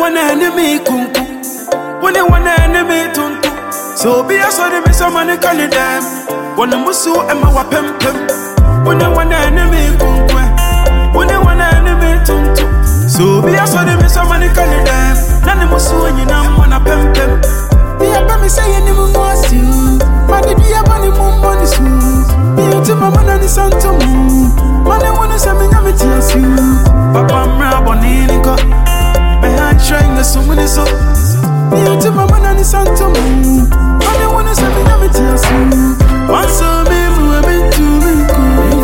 one enemy kunku. One enemy tuntu. So be a sorry me some money call them. One musu and my pem pem. One enemy kunku. One enemy tuntu. So be a sorry me some money call them. None musu and you know one a pem pem. Yeah, but me say you never was you. Money be a money money soon. You to my money santo. Money wanna send me a tears you. Papa I'm raboninico. Me hand trying to so many so. You to my money santo. Money wanna send me a tears you. Once a me move to me cool.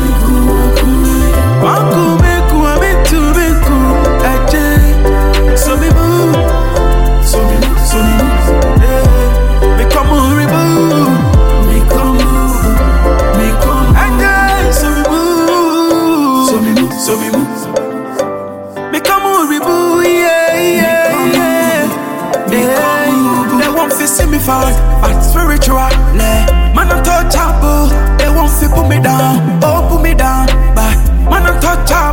One cool me cool me to me cool. So me move. So me move. So me move. Me come on remove. Me come so me move. So me move. So me move. Me come on remove. Yeah. They won't fit see me fall, but spiritual. Man untouchable. They won't fit put me down. Oh put me down. But man untouchable.